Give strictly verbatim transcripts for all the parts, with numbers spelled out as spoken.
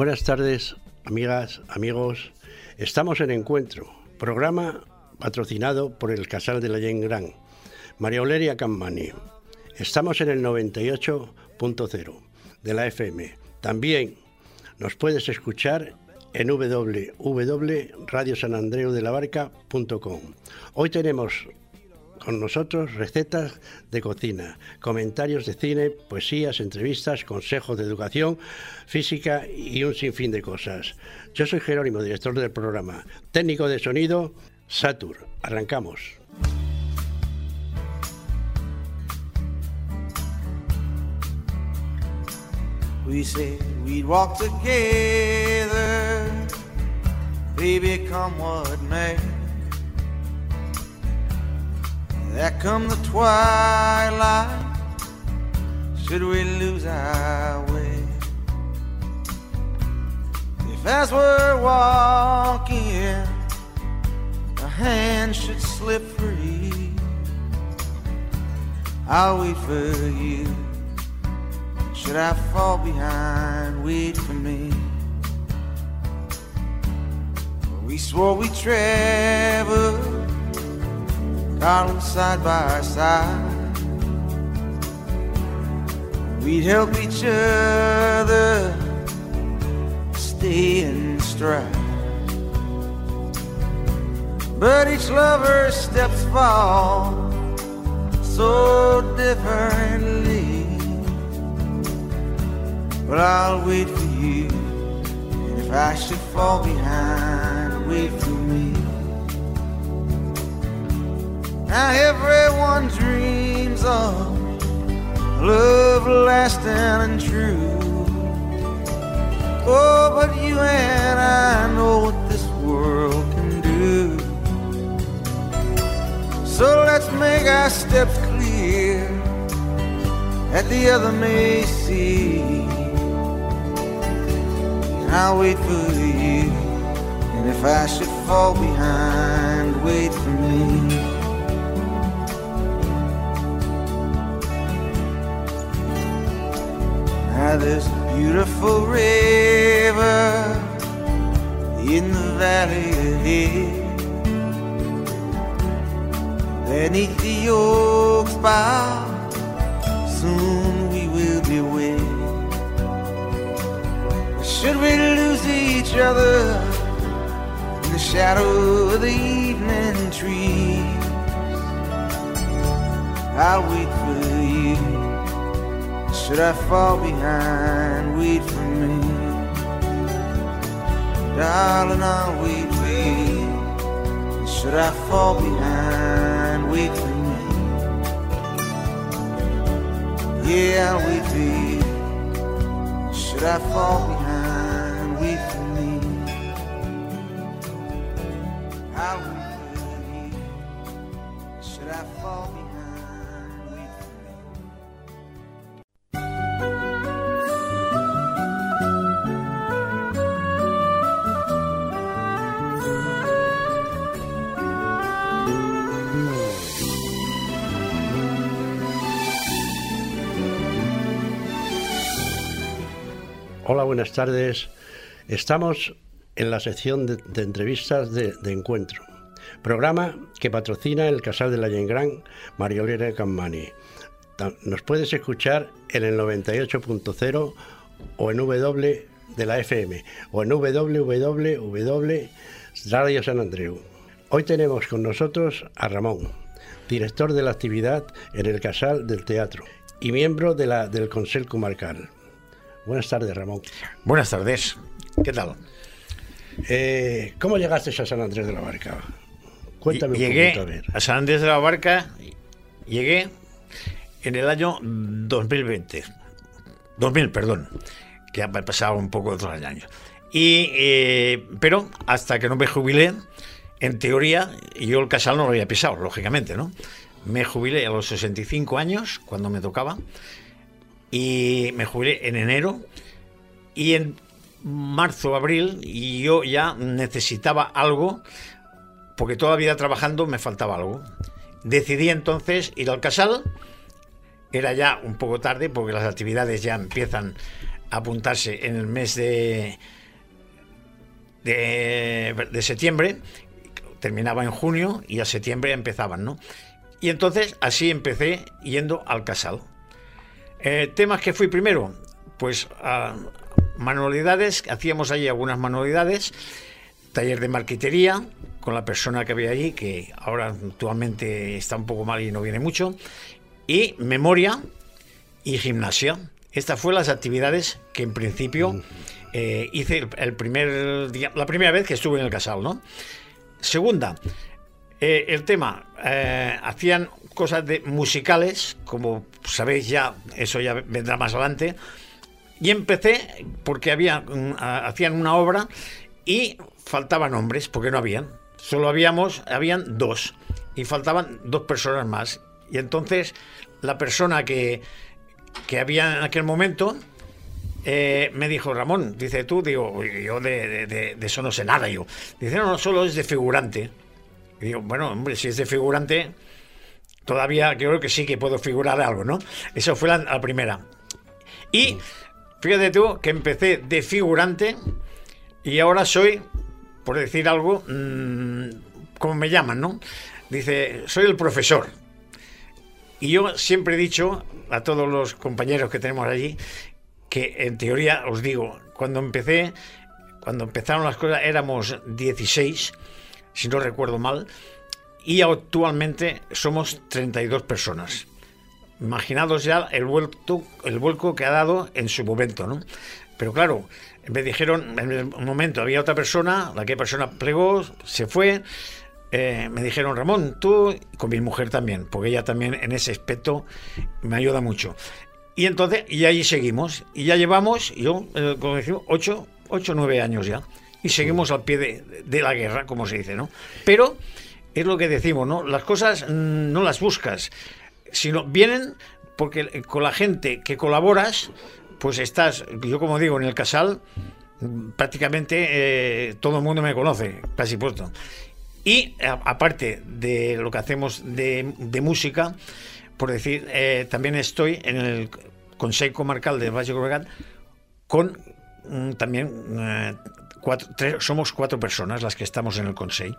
Buenas tardes, amigas, amigos. Estamos en Encuentro, programa patrocinado por el Casal de la Gent Gran, María Oleria Campmany. Estamos en el noventa y ocho punto cero de la F M. También nos puedes escuchar en doble u doble u doble u punto radio san andreu de la barca punto com. Hoy tenemos con nosotros recetas de cocina, comentarios de cine, poesías, entrevistas, consejos de educación física y un sinfín de cosas. Yo soy Jerónimo, director del programa, técnico de sonido, Satur. Arrancamos. We said we'd walk together, baby, come what may. There come the twilight, should we lose our way? If as we're walking, a hand should slip free, I'll wait for you. Should I fall behind, wait for me. We swore we'd travel, darling, side by side. We'd help each other stay in stride. But each lover's steps fall so differently. But I'll wait for you, and if I should fall behind, wait for me. Now everyone dreams of love lasting and true. Oh, but you and I know what this world can do. So let's make our steps clear that the other may see. I'll wait for you, and if I should fall behind, wait for me. Now there's a beautiful river in the valley ahead. Beneath the oaks bough, soon we will be wed. Should we lose each other in the shadow of the evening trees, I'll wait for you. Should I fall behind, wait for me. Darling, I'll wait for you. Should I fall behind, wait for me. Yeah, I'll wait for you. Should I fall behind? Hola, buenas tardes. Estamos en la sección de, de entrevistas de, de Encuentro, programa que patrocina el Casal de la Gent Gran, María Oleria Campmany. Nos puedes escuchar en el noventa y ocho punto cero o en doble u doble u doble u de la F M o en doble u doble u doble u punto radio san andreu. Hoy tenemos con nosotros a Ramón, director de la actividad en el Casal del Teatro y miembro de la, del Consell Comarcal. Buenas tardes, Ramón. Buenas tardes. ¿Qué tal? Eh, ¿Cómo llegaste a San Andrés de la Barca? Cuéntame llegué un poquito, a ver. A San Andrés de la Barca, llegué en el año dos mil veinte. dos mil, perdón, que ha pasado un poco otros años. Y, eh, pero hasta que no me jubilé, en teoría, yo el Casal no lo había pisado, lógicamente, ¿no? Me jubilé a los sesenta y cinco años, cuando me tocaba, y me jubilé en enero, y en marzo, abril, y yo ya necesitaba algo, porque toda la vida trabajando me faltaba algo. Decidí entonces ir al Casal. Era ya un poco tarde, porque las actividades ya empiezan apuntarse en el mes de, de, de septiembre, terminaba en junio y a septiembre empezaban, ¿no? Y entonces así empecé yendo al casal. Eh, ¿Temas que fui primero? Pues a manualidades, hacíamos allí algunas manualidades, taller de marquetería con la persona que había allí, que ahora actualmente está un poco mal y no viene mucho, y memoria y gimnasia. Estas fueron las actividades que en principio eh, hice el, el primer día, la primera vez que estuve en el casal, ¿no? Segunda, eh, el tema, eh, hacían cosas de musicales, como sabéis ya, eso ya vendrá más adelante, y empecé porque había, uh, hacían una obra y faltaban hombres, porque no habían, solo habíamos, habían dos, y faltaban dos personas más, y entonces la persona que, que había en aquel momento eh, me dijo, Ramón, dice tú, digo, yo de, de, de, de eso no sé nada, yo, dice, no, no, solo es de figurante, y digo, bueno, hombre, si es de figurante, todavía creo que sí que puedo figurar algo, ¿no? Eso fue la, la primera. Y fíjate tú que empecé de figurante y ahora soy, por decir algo, mmm, como me llaman, ¿no? Dice, soy el profesor. Y yo siempre he dicho a todos los compañeros que tenemos allí que, en teoría, os digo, cuando empecé, cuando empezaron las cosas éramos dieciséis, si no recuerdo mal, y actualmente somos treinta y dos personas. Imaginaos ya el vuelco, el vuelco que ha dado en su momento, ¿no? Pero claro, me dijeron, en el momento había otra persona, la que persona plegó, se fue, eh, me dijeron, Ramón, tú, con mi mujer también, porque ella también en ese aspecto me ayuda mucho. Y entonces, y ahí seguimos, y ya llevamos, yo, eh, como decimos, ocho, ocho, nueve años ya, y seguimos al pie de, de la guerra, como se dice, ¿no? Pero es lo que decimos, ¿no? Las cosas mmm, no las buscas, sino vienen porque con la gente que colaboras, pues estás, yo como digo, en el casal, prácticamente eh, todo el mundo me conoce, casi puesto. Y a, aparte de lo que hacemos de, de música, por decir, eh, también estoy en el Consejo Comarcal de Baix Llobregat con mm, también eh, cuatro, tres, somos cuatro personas las que estamos en el Consejo.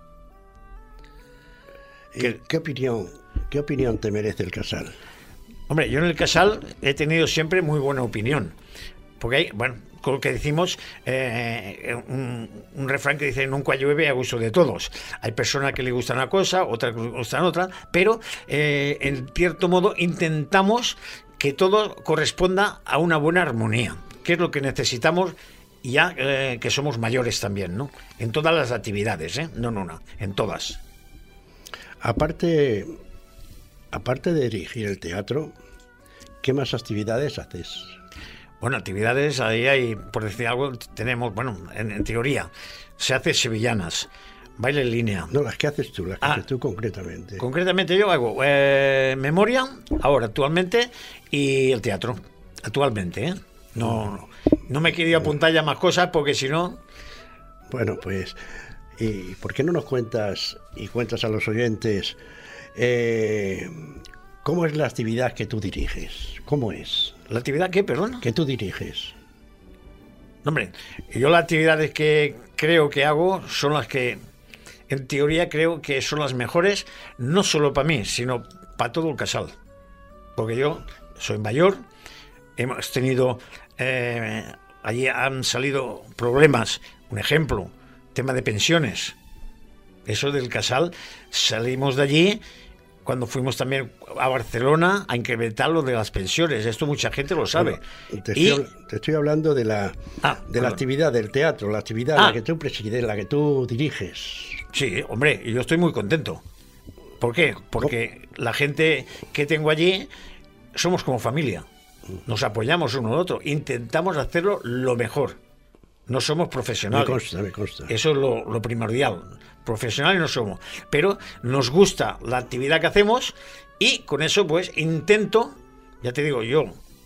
¿Qué, ¿Qué opinión, qué opinión te merece el casal? Hombre, yo en el casal he tenido siempre muy buena opinión, porque hay, bueno, con lo que decimos, eh, un, un refrán que dice, nunca llueve a gusto de todos. Hay personas que le gustan una cosa, otras que le gustan otra, pero eh, en cierto modo intentamos que todo corresponda a una buena armonía, que es lo que necesitamos ya eh, que somos mayores también, ¿no? En todas las actividades, ¿eh? No, no, no, en todas. Aparte, aparte de dirigir el teatro, ¿qué más actividades haces? Bueno, actividades, ahí hay, por decir algo, tenemos, bueno, en, en teoría, se hace sevillanas, baile en línea. No, las que haces tú, las que ah, haces tú concretamente. Concretamente yo hago eh, memoria, ahora actualmente, y el teatro, actualmente, ¿eh? No, no, no me he querido apuntar ya más cosas porque si no... Bueno, pues, ¿y por qué no nos cuentas y cuentas a los oyentes eh, cómo es la actividad que tú diriges? ¿Cómo es? ¿La actividad qué, perdón? Que tú diriges. Hombre, yo las actividades que creo que hago son las que, en teoría, creo que son las mejores, no solo para mí, sino para todo el casal. Porque yo soy mayor, hemos tenido, eh, allí han salido problemas, un ejemplo, tema de pensiones. Eso del casal, salimos de allí cuando fuimos también a Barcelona a incrementar lo de las pensiones. Esto mucha gente lo sabe. Bueno, te, y... estoy, te estoy hablando de la ah, de la actividad del teatro, la actividad ah. la que tú presides, la que tú diriges. Sí, hombre, yo estoy muy contento. ¿Por qué? Porque ¿Cómo? La gente que tengo allí somos como familia. Nos apoyamos uno al otro. Intentamos hacerlo lo mejor. No somos profesionales. Me consta, me consta. Eso es lo, lo primordial. Profesionales no somos. Pero nos gusta la actividad que hacemos y con eso pues intento, ya te digo yo,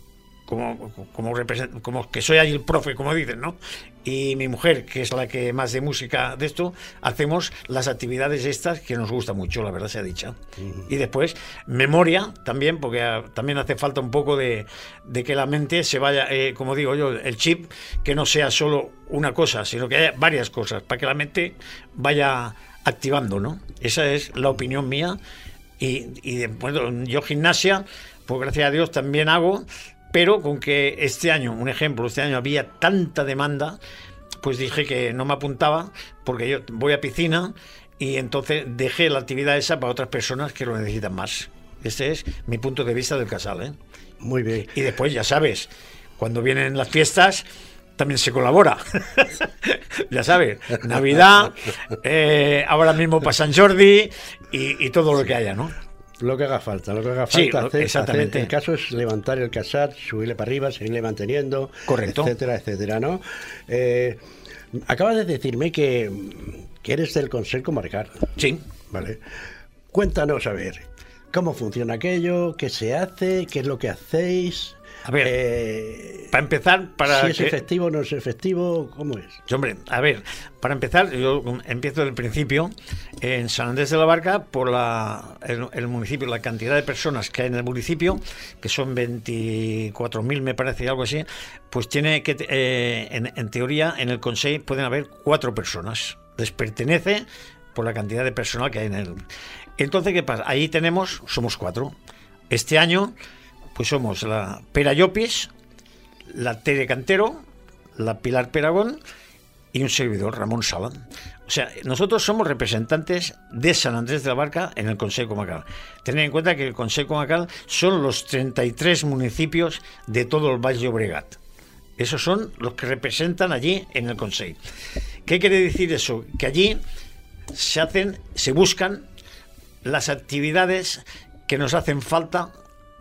como, como, represent, como que soy allí el profe, como dicen, ¿no? Y mi mujer, que es la que más de música de esto, hacemos las actividades estas que nos gusta mucho, la verdad sea dicha. Uh-huh. Y después, memoria también, porque a, también hace falta un poco de, de que la mente se vaya, eh, como digo yo, el chip, que no sea solo una cosa, sino que haya varias cosas, para que la mente vaya activando, ¿no? Esa es la opinión mía. Y, y bueno, yo gimnasia, pues gracias a Dios también hago, pero con que este año, un ejemplo, este año había tanta demanda, pues dije que no me apuntaba, porque yo voy a piscina y entonces dejé la actividad esa para otras personas que lo necesitan más. Este es mi punto de vista del casal, ¿eh? Muy bien. Y después, ya sabes, cuando vienen las fiestas, también se colabora. Ya sabes, Navidad, eh, ahora mismo para San Jordi y, y todo lo que haya, ¿no? Lo que haga falta, lo que haga falta. Sí, hacer, exactamente. Hacer, el caso es levantar el casar, subirle para arriba, seguirle manteniendo, correcto, etcétera, etcétera, ¿no? Eh, acabas de decirme que, que eres del Consell Comarcal. Sí. Vale. Cuéntanos, a ver, ¿cómo funciona aquello? ¿Qué se hace? ¿Qué es lo que hacéis? A ver, eh, para empezar, para si es que... efectivo o no es efectivo, ¿cómo es? Hombre, a ver, para empezar, yo empiezo del principio. En San Andrés de la Barca, por la, el, el municipio, la cantidad de personas que hay en el municipio, que son veinticuatro mil, me parece, algo así, pues tiene que, eh, en, en teoría, en el Consell pueden haber cuatro personas. Les pertenece por la cantidad de personal que hay en el... Entonces, ¿qué pasa? Ahí tenemos, somos cuatro. Este año... pues somos la Pera Llopis, la Tere Cantero, la Pilar Peragón y un servidor, Ramón Sala. O sea, nosotros somos representantes de San Andrés de la Barca en el Consell Comarcal. Tened en cuenta que el Consell Comarcal son los treinta y tres municipios de todo el Baix Llobregat. Esos son los que representan allí en el Consell. ¿Qué quiere decir eso? Que allí se hacen, se buscan las actividades que nos hacen falta.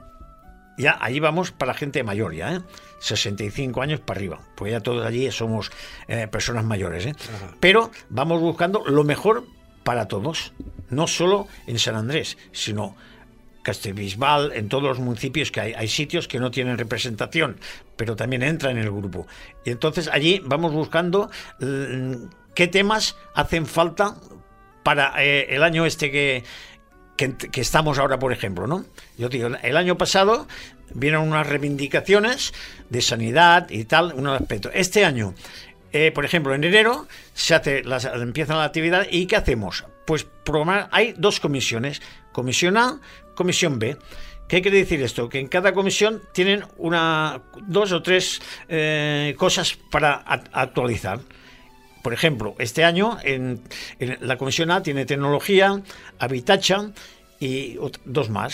Ya, allí vamos para gente mayor ya, ¿eh? sesenta y cinco años para arriba, pues ya todos allí somos eh, personas mayores, ¿eh? Pero vamos buscando lo mejor para todos, no solo en San Andrés, sino Castellbisbal, en todos los municipios que hay, hay sitios que no tienen representación, pero también entran en el grupo. Y entonces allí vamos buscando eh, qué temas hacen falta para eh, el año este que... Que, que estamos ahora, por ejemplo, ¿no? Yo digo, el año pasado vieron unas reivindicaciones de sanidad y tal, un aspecto. Este año, eh, por ejemplo, en enero se hace las, empiezan la actividad y ¿qué hacemos? Pues programar, hay dos comisiones, comisión A, comisión B. ¿Qué quiere decir esto? Que en cada comisión tienen una, dos o tres eh, cosas para a, actualizar. Por ejemplo, este año en, en la comisión A tiene tecnología, habitacha y dos más.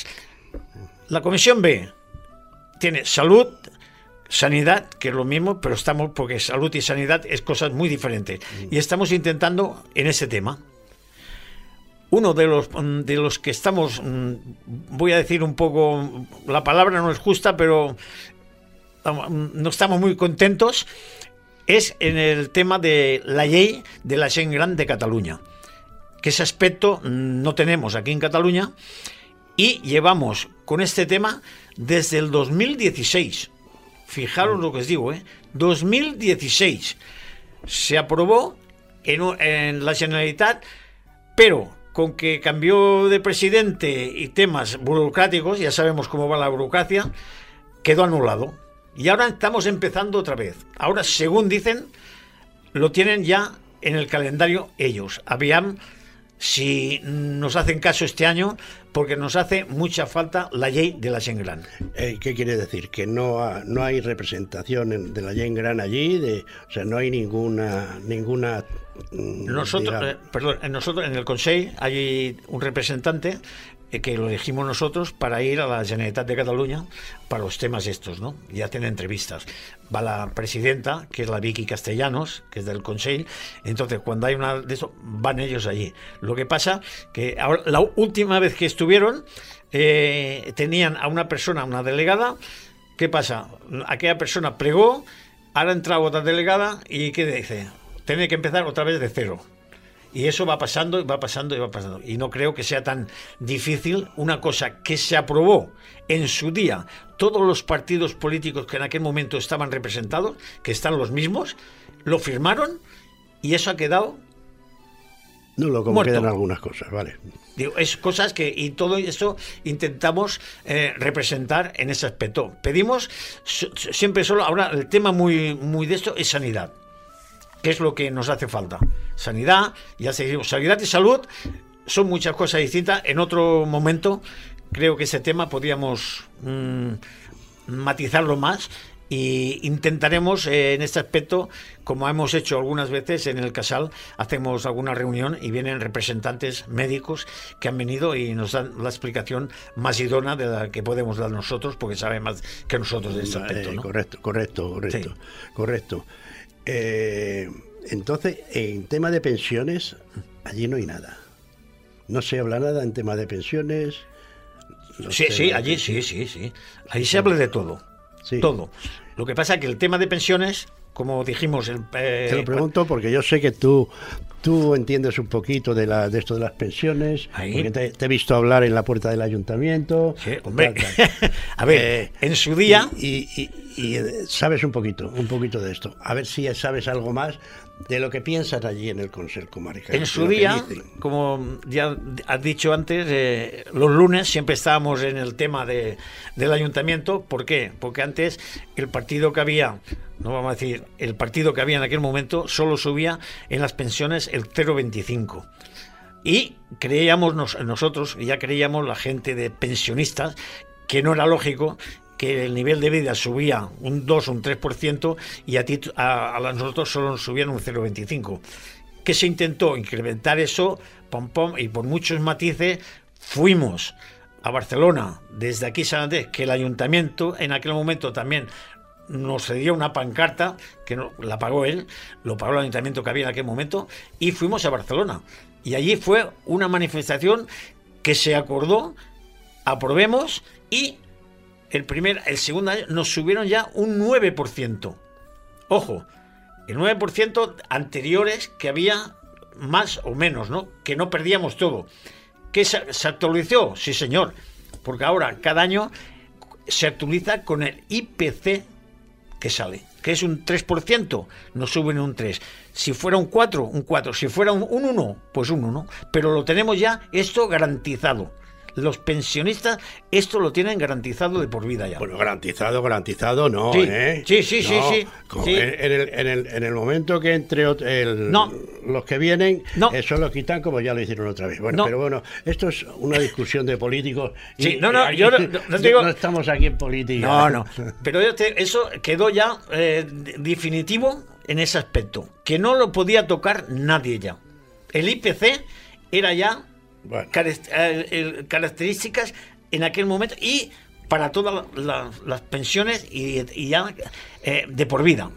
La comisión B tiene salud, sanidad, que es lo mismo, pero estamos, porque salud y sanidad es cosas muy diferentes. Y estamos intentando en ese tema. Uno de los, de los que estamos, voy a decir un poco, la palabra no es justa, pero no estamos muy contentos, es en el tema de la ley de la gent gran de Cataluña, que ese aspecto no tenemos aquí en Cataluña y llevamos con este tema desde el dos mil dieciséis. Fijaros lo que os digo, ¿eh? dos mil dieciséis se aprobó en, en la Generalitat, pero con que cambió de presidente y temas burocráticos, ya sabemos cómo va la burocracia, quedó anulado. Y ahora estamos empezando otra vez. Ahora, según dicen, lo tienen ya en el calendario ellos. Habían, si nos hacen caso este año, porque nos hace mucha falta la ley de la gent gran. Eh, ¿Qué quiere decir? Que no, ha, no hay representación de la gent gran allí, de, o sea, no hay ninguna... ninguna nosotros, eh, perdón, nosotros en el Consell hay un representante que lo elegimos nosotros para ir a la Generalitat de Cataluña para los temas estos, ¿no? Y hacen entrevistas. Va la presidenta, que es la Vicky Castellanos, que es del Consell. Entonces, cuando hay una de eso, van ellos allí. Lo que pasa que ahora, la última vez que estuvieron, eh, tenían a una persona, una delegada. ¿Qué pasa? Aquella persona plegó, ahora ha entrado otra delegada y ¿qué dice? Tiene que empezar otra vez de cero. Y eso va pasando y va pasando y va pasando. Y no creo que sea tan difícil una cosa que se aprobó en su día. Todos los partidos políticos que en aquel momento estaban representados, que están los mismos, lo firmaron y eso ha quedado nulo, como muerto. Quedan algunas cosas, vale. Digo, es cosas que, y todo eso intentamos eh, representar en ese aspecto. Pedimos siempre solo, ahora el tema muy, muy de esto es sanidad. ¿Qué es lo que nos hace falta? Sanidad, ya seguimos, sanidad y salud son muchas cosas distintas. En otro momento creo que ese tema podríamos mmm, matizarlo más y intentaremos eh, en este aspecto, como hemos hecho algunas veces en el Casal, hacemos alguna reunión y vienen representantes médicos que han venido y nos dan la explicación más idónea de la que podemos dar nosotros, porque saben más que nosotros de este aspecto, ¿no? Eh, correcto, correcto, correcto, sí. correcto. Eh, entonces, en tema de pensiones, allí no hay nada. No se habla nada en tema de pensiones. No sí, sí, allí de... sí, sí, sí. Ahí se habla de todo. Sí. Todo. Lo que pasa es que el tema de pensiones, como dijimos... El, eh, Te lo pregunto porque yo sé que tú tú entiendes un poquito de, la, de esto de las pensiones, ahí. Porque te, te he visto hablar en la puerta del ayuntamiento. Sí, hombre. Tal, tal. A ver, eh, en su día... Y, y, y, y sabes un poquito, un poquito de esto. A ver si sabes algo más de lo que piensas allí en el Consejo Comarcal. En su día, como ya has dicho antes, eh, los lunes siempre estábamos en el tema de, del ayuntamiento. ¿Por qué? Porque antes el partido que había, no vamos a decir, el partido que había en aquel momento solo subía en las pensiones el cero coma veinticinco. Y creíamos nos, nosotros, ya creíamos la gente de pensionistas, que no era lógico que el nivel de vida subía un dos o un tres por ciento y a, ti, a, a nosotros solo nos subían un cero coma veinticinco. Que se intentó incrementar eso, pom, pom, y por muchos matices fuimos a Barcelona, desde aquí San Andrés, que el ayuntamiento en aquel momento también nos cedió una pancarta, que no, la pagó él, lo pagó el ayuntamiento que había en aquel momento, y fuimos a Barcelona. Y allí fue una manifestación que se acordó, aprobemos, y el primer, el segundo año nos subieron ya un nueve por ciento. Ojo, el nueve por ciento anteriores que había más o menos, ¿no? Que no perdíamos todo. ¿Que se, se actualizó? Sí, señor. Porque ahora cada año se actualiza con el I P C que sale, que es un tres por ciento, nos suben un tres. Si fuera un cuatro, un cuatro. Si fuera un, un uno, pues un uno. Pero lo tenemos ya esto garantizado. Los pensionistas esto lo tienen garantizado de por vida ya. Bueno, garantizado, garantizado no, sí. ¿eh? Sí, sí, no, sí, sí. sí. En, el, en, el, en el momento que entre el, no. los que vienen, no. eso lo quitan como ya lo hicieron otra vez. Bueno, no. pero bueno, esto es una discusión de políticos. Sí, y, no, no, y, yo no, no, no, digo... no estamos aquí en política. No, no. Pero eso quedó ya eh, definitivo en ese aspecto, que no lo podía tocar nadie ya. El I P C era ya bueno. características en aquel momento y para todas la, las pensiones y, y ya eh, de por vida.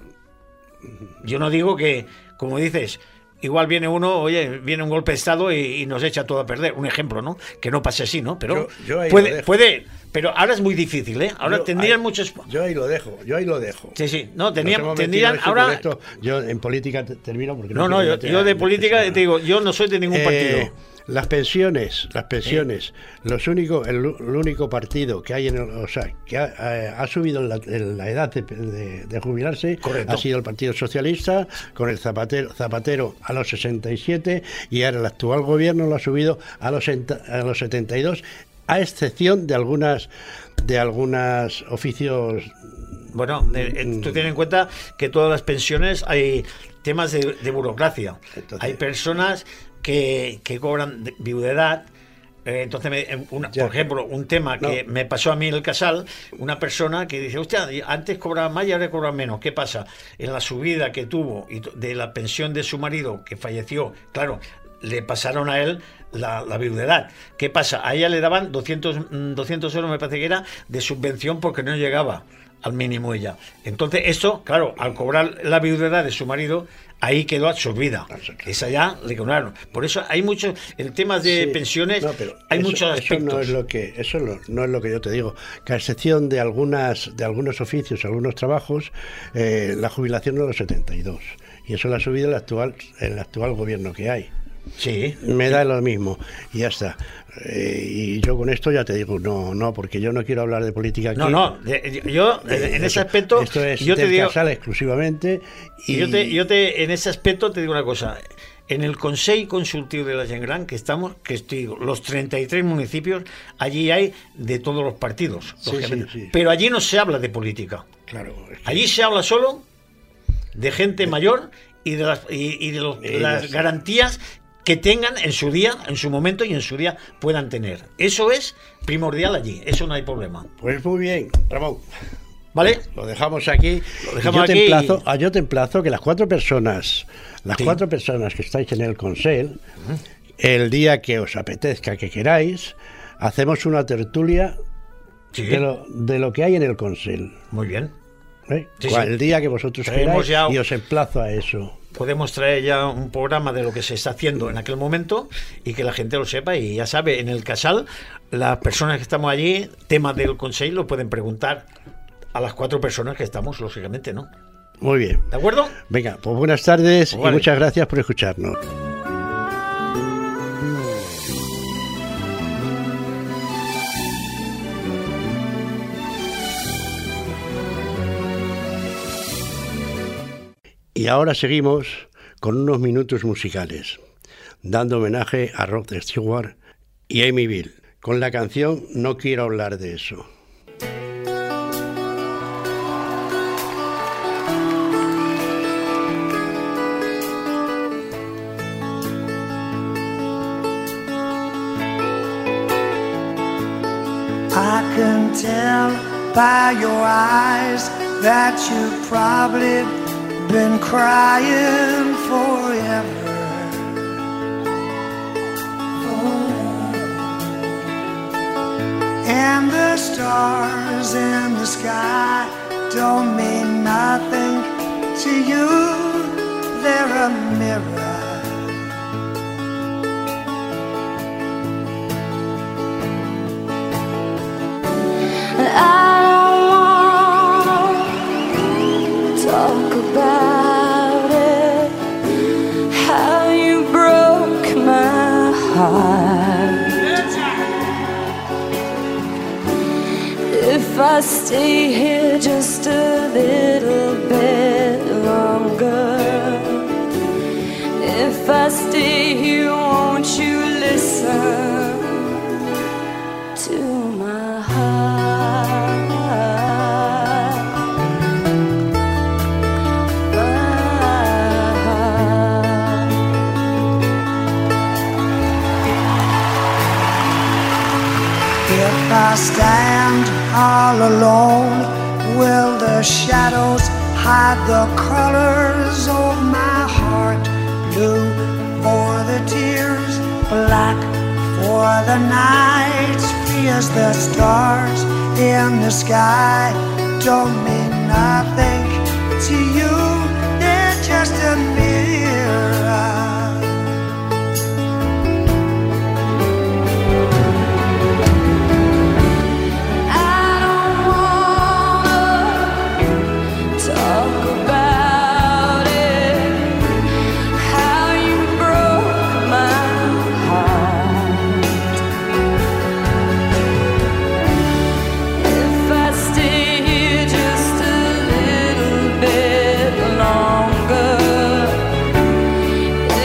Yo no digo que, como dices, igual viene uno, oye, viene un golpe de Estado y, y nos echa todo a perder. Un ejemplo, ¿no? Que no pase así, ¿no? Pero yo, yo puede, puede, pero ahora es muy difícil, ¿eh? Ahora yo, tendrían ahí, muchos... Yo ahí lo dejo, yo ahí lo dejo. Sí, sí, no, tenían, tendrían ahora... Esto, yo en política termino porque... No, no, no yo, yo de política te digo, yo no soy de ningún eh, partido. Las pensiones, las pensiones, sí. los únicos, el, el único partido que hay en el, o sea, que ha, ha, ha subido la, la edad de, de, de jubilarse, correcto, ha sido el Partido Socialista, con el Zapatero, Zapatero a los sesenta y siete, y ahora el actual gobierno lo ha subido a los, a los setenta y dos, a excepción de algunas, de algunos oficios. Bueno, eh, tú ten en cuenta que todas las pensiones hay temas de, de burocracia. Entonces, hay personas que, que cobran viudedad. Eh, entonces, me, una, por ejemplo, un tema que no. me pasó a mí en el Casal, una persona que dice, hostia, antes cobraba más y ahora cobra menos. ¿Qué pasa? En la subida que tuvo de la pensión de su marido, que falleció, claro, le pasaron a él la, la viudedad. ¿Qué pasa? A ella le daban doscientos euros, me parece que era, de subvención porque no llegaba al mínimo ella. Entonces, eso, claro, al cobrar la viudedad de su marido, ahí quedó absorbida. Esa ya le cobraron. Por eso hay muchos, el tema de sí, pensiones, no, pero hay eso, muchos aspectos. Eso no es lo que, eso no, no es lo que yo te digo. Que a excepción de algunas, de algunos oficios, algunos trabajos, eh, la jubilación es a los setenta y dos. Y eso lo ha subido el actual, el actual gobierno que hay. Sí. Me da lo mismo y ya está. Eh, y yo con esto ya te digo, no, no, porque yo no quiero hablar de política aquí. No, no, de- yo en, en ese aspecto, Esto es yo te del digo, Casal exclusivamente. y Y yo te, yo te, en ese aspecto te digo una cosa. En el Consell Consultivo de la Gent Gran, que estamos, que estoy, los treinta y tres municipios, allí hay de todos los partidos, Sí, lógicamente. sí, sí. Pero allí no se habla de política. claro, es que- Allí se habla solo de gente mayor y de las, y, y de los- Eh, las ya sé. garantías que tengan en su día, en su momento y en su día puedan tener. Eso es primordial allí, eso no hay problema. Pues muy bien, Ramón. ¿Vale? Lo dejamos aquí. Lo dejamos yo, te aquí emplazo, y- ah, yo te emplazo que las cuatro personas, las Sí. cuatro personas que estáis en el Consell, el día que os apetezca, que queráis, hacemos una tertulia Sí, de, lo, de lo que hay en el Consell. muy bien. ¿eh? Sí, Cual- sí. El día que vosotros Traemos queráis ya- y os emplazo a eso. Podemos traer ya un programa de lo que se está haciendo en aquel momento y que la gente lo sepa. Y ya sabe, en el Casal, las personas que estamos allí, temas del Consell, lo pueden preguntar a las cuatro personas que estamos, lógicamente, ¿no? Muy bien. ¿De acuerdo? Venga, pues buenas tardes Vale. y muchas gracias por escucharnos. Y ahora seguimos con unos minutos musicales, dando homenaje a Rod Stewart y Amy Bill, con la canción No quiero hablar de eso. I can tell by your eyes that you've probably been crying forever. And the stars in the sky don't mean nothing to you. They're a mirror. I don't wanna talk about it, how you broke my heart. If I stay here just a little bit longer, if I stay here, won't you listen to my heart? My heart. If I stand all alone, will the shadows hide the colors of my heart? Blue for the tears, black for the nights, as the stars in the sky don't mean nothing to you. They're just a mirror. Talk about it, how you broke my heart. If I stay here just a little bit longer,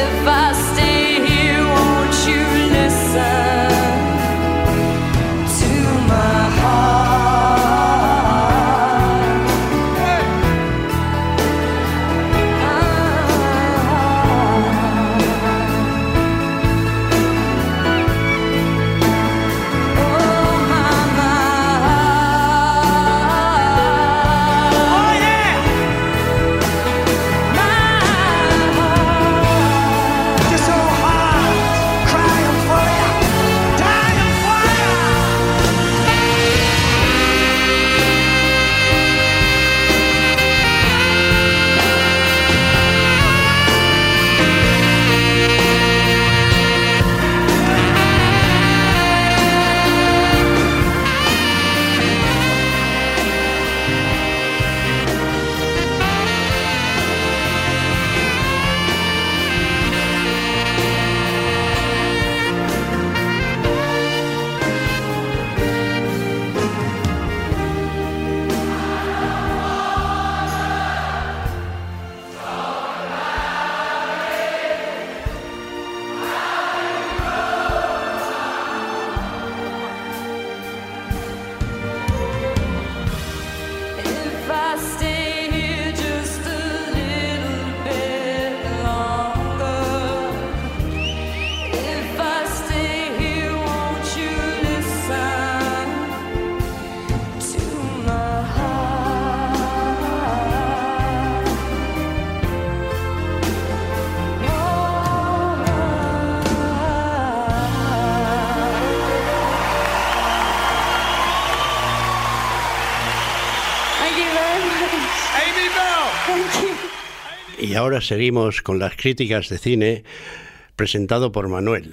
Y ahora seguimos con las críticas de cine, presentado por Manuel.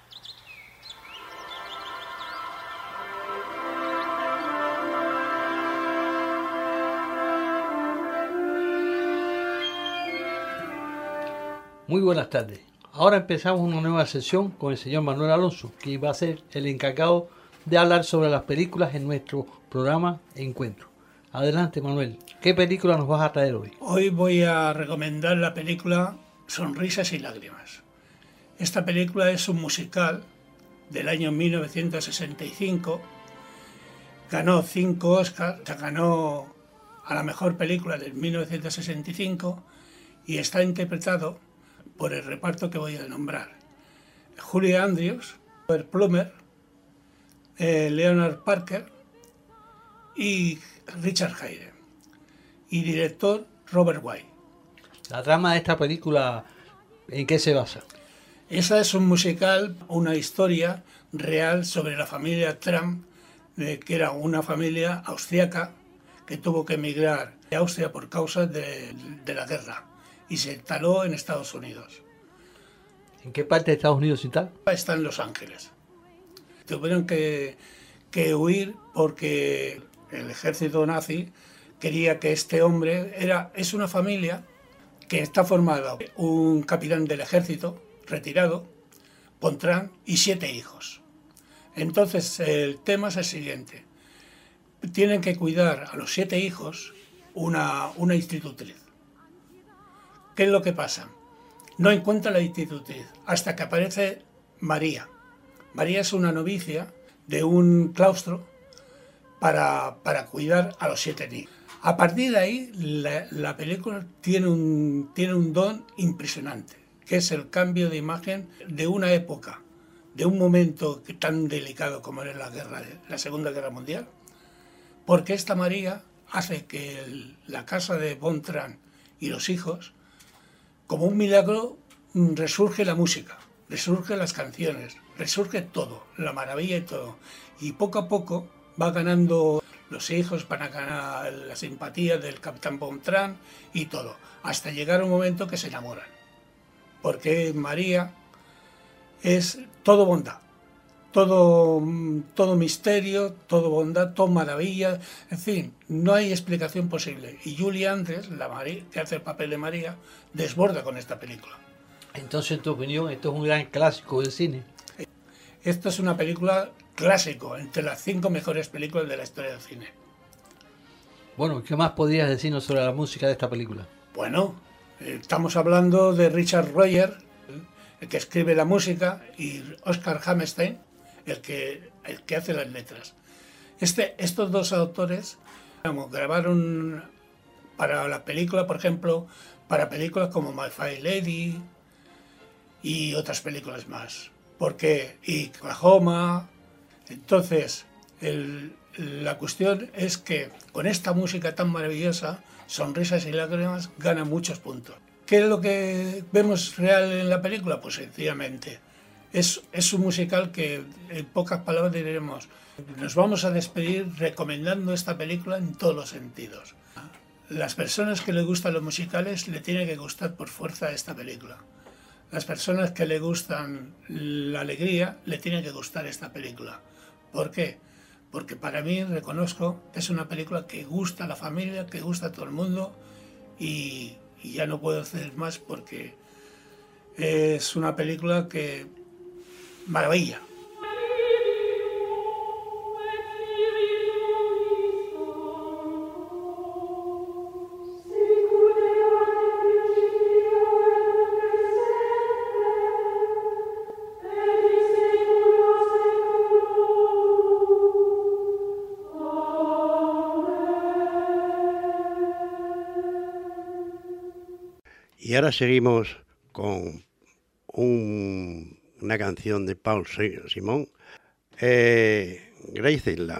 Muy buenas tardes. Ahora empezamos una nueva sesión con el señor Manuel Alonso, que va a ser el encargado de hablar sobre las películas en nuestro programa Encuentro. Adelante, Manuel. ¿Qué película nos vas a traer hoy? Hoy voy a recomendar la película Sonrisas y lágrimas. Esta película es un musical del año mil novecientos sesenta y cinco. Ganó cinco Oscars, ganó a la mejor película del mil novecientos sesenta y cinco y está interpretado por el reparto que voy a nombrar. Julie Andrews, Robert Plummer, eh, Leonard Parker y Richard Gere. Y director Robert Wise. La trama de esta película, ¿en qué se basa? Esa es un musical, una historia real sobre la familia Trump, eh, que era una familia austriaca que tuvo que emigrar de Austria por causa de, de la guerra y se instaló en Estados Unidos. ¿En qué parte de Estados Unidos se instala? Está en Los Ángeles. Tuvieron que, que huir porque el ejército nazi quería que este hombre... Era, es una familia que está formada por un capitán del ejército retirado, Pontran, y siete hijos. Entonces el tema es el siguiente. Tienen que cuidar a los siete hijos una, una institutriz. ¿Qué es lo que pasa? No encuentra la institutriz hasta que aparece María. María es una novicia de un claustro para, para cuidar a los siete niños. A partir de ahí, la, la película tiene un, tiene un don impresionante, que es el cambio de imagen de una época, de un momento tan delicado como era la, guerra, la Segunda Guerra Mundial, porque esta María hace que el, la casa de Pontran y los hijos, como un milagro, resurge la música, resurgen las canciones, resurge todo, la maravilla y todo. Y poco a poco va ganando, los hijos van a ganar la simpatía del capitán Pontran y todo, hasta llegar a un momento que se enamoran. Porque María es todo bondad, todo, todo misterio, todo bondad, todo maravilla, en fin, no hay explicación posible. Y Julie Andrews, la María, que hace el papel de María, desborda con esta película. Entonces, en tu opinión, esto es un gran clásico del cine. Esto es una película clásico, entre las cinco mejores películas de la historia del cine. Bueno, ¿qué más podrías decirnos sobre la música de esta película? Bueno, estamos hablando de Richard Roger, el que escribe la música, y Oscar Hammerstein, el que, el que hace las letras. Este, estos dos autores digamos, grabaron para la película, por ejemplo, para películas como My Fair Lady y otras películas más. Porque, y Oklahoma. Entonces, el, la cuestión es que con esta música tan maravillosa, Sonrisas y lágrimas gana muchos puntos. ¿Qué es lo que vemos real en la película? Pues sencillamente, es, es un musical que en pocas palabras diremos, nos vamos a despedir recomendando esta película en todos los sentidos. Las personas que les gustan los musicales le tiene que gustar por fuerza esta película. Las personas que le gustan la alegría le tiene que gustar esta película. ¿Por qué? Porque para mí reconozco que es una película que gusta a la familia, que gusta a todo el mundo y, y ya no puedo hacer más porque es una película que maravilla. Y ahora seguimos con un, una canción de Paul Simon, eh, Graciela.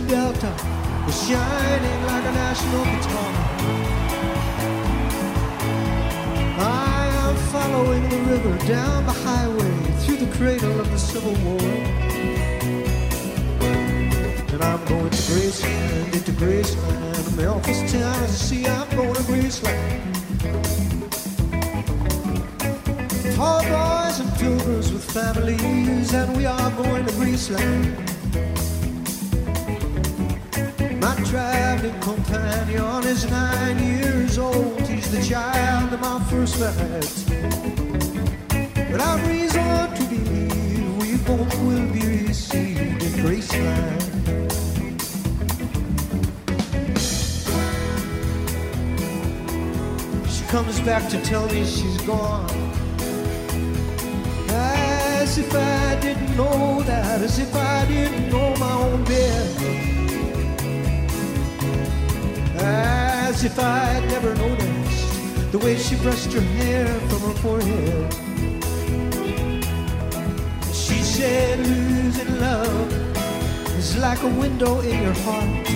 Delta was shining like a national guitar. I am following the river down the highway through the cradle of the Civil War. And I'm going to Graceland, into Graceland, Memphis, Tennessee, I'm going to Graceland. Tall boys and pilgrims with families, and we are going to Graceland. My traveling companion is nine years old. He's the child of my first met. But I've reason to believe we both will be received in Graceland. She comes back to tell me she's gone, as if I didn't know that, as if I didn't know my own bed, as if I'd never noticed the way she brushed her hair from her forehead. She said losing love is like a window in your heart.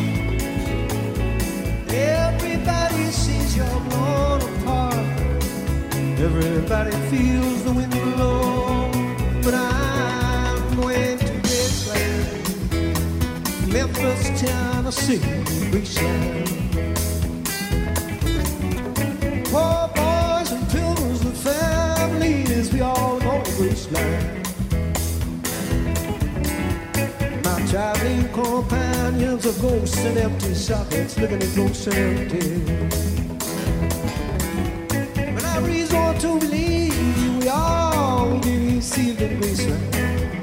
Everybody sees you're blown apart. Everybody feels the wind blow. But I'm going to Graceland, Memphis, Tennessee, Graceland. Poor boys and pilgrims with families, we all go to Graceland. My traveling companions are ghosts and empty sockets, living in ghosts and empty. But I reason to believe we all will be received in Graceland.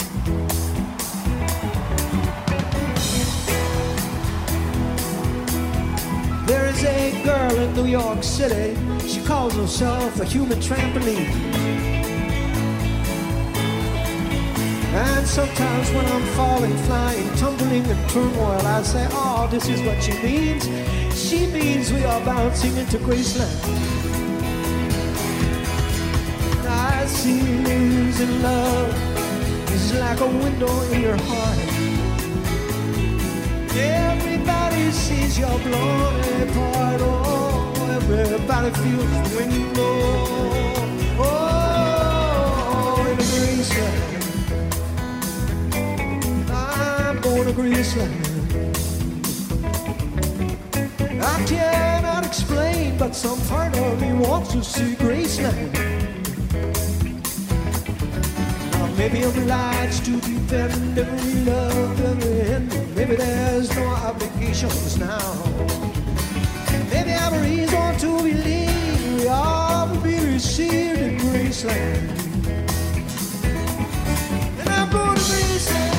There is a girl in New York City, she calls herself a human trampoline. And sometimes when I'm falling, flying, tumbling in turmoil, I say, oh, this is what she means. She means we are bouncing into Graceland. I see losing love is like a window in your heart. Everybody sees you're blown apart. Oh, everybody feels the wind blow. Oh, in Graceland, I'm going to Graceland. I cannot explain, but some part of me wants to see Graceland. Now maybe I'm obliged to defend every love, every end. Maybe there's no obligations now. Maybe I have a reason to believe we all will be received in Graceland. And I'm going to Graceland.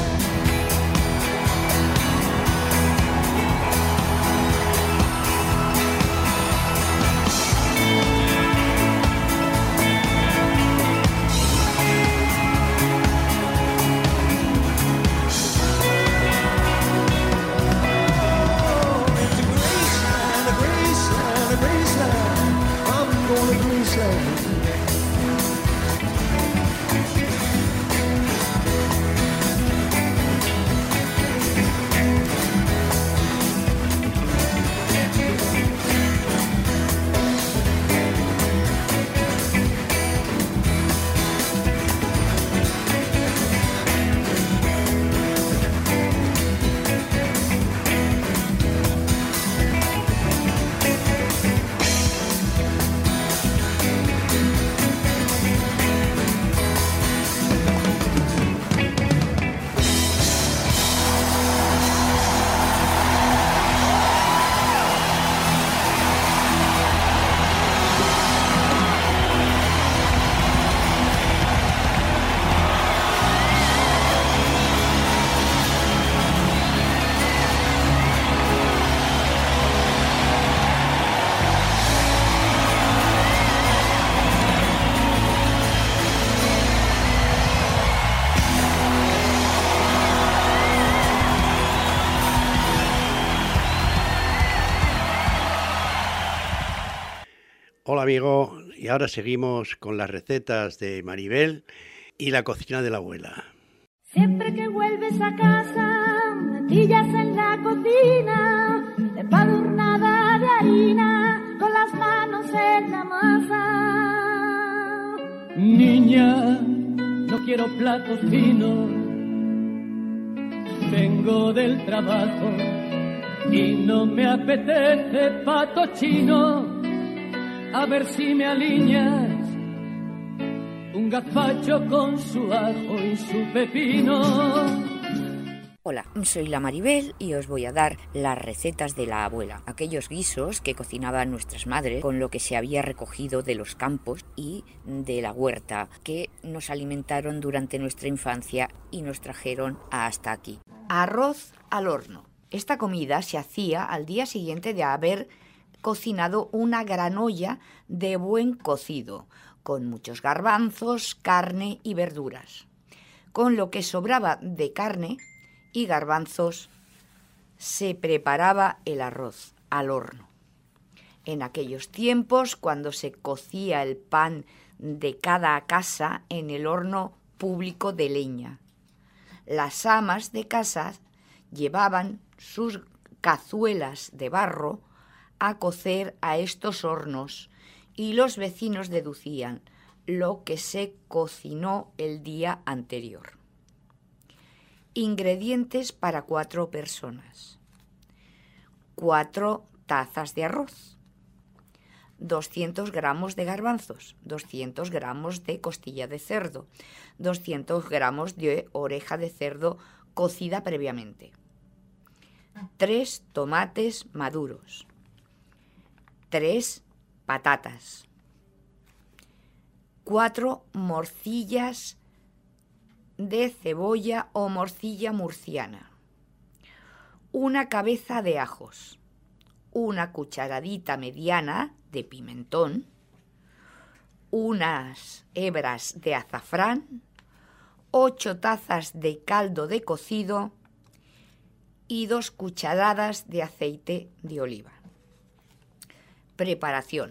Hola amigo, y ahora seguimos con las recetas de Maribel y la cocina de la abuela. Siempre que vuelves a casa me lentillas en la cocina, empadurnada de harina, con las manos en la masa. Niña, no quiero platos finos, vengo del trabajo y no me apetece pato chino. A ver si me alineas un gazpacho con su ajo y su pepino. Hola, soy la Maribel y os voy a dar las recetas de la abuela, aquellos guisos que cocinaban nuestras madres con lo que se había recogido de los campos y de la huerta, que nos alimentaron durante nuestra infancia y nos trajeron hasta aquí. Arroz al horno. Esta comida se hacía al día siguiente de haber cocinado una gran olla de buen cocido, con muchos garbanzos, carne y verduras. Con lo que sobraba de carne y garbanzos se preparaba el arroz al horno. En aquellos tiempos, cuando se cocía el pan de cada casa en el horno público de leña, las amas de casa llevaban sus cazuelas de barro a cocer a estos hornos y los vecinos deducían lo que se cocinó el día anterior. Ingredientes para cuatro personas. Cuatro tazas de arroz, doscientos gramos de garbanzos, doscientos gramos de costilla de cerdo, doscientos gramos de oreja de cerdo cocida previamente, tres tomates maduros, tres patatas, cuatro morcillas de cebolla o morcilla murciana, una cabeza de ajos, una cucharadita mediana de pimentón, unas hebras de azafrán, ocho tazas de caldo de cocido y dos cucharadas de aceite de oliva. Preparación.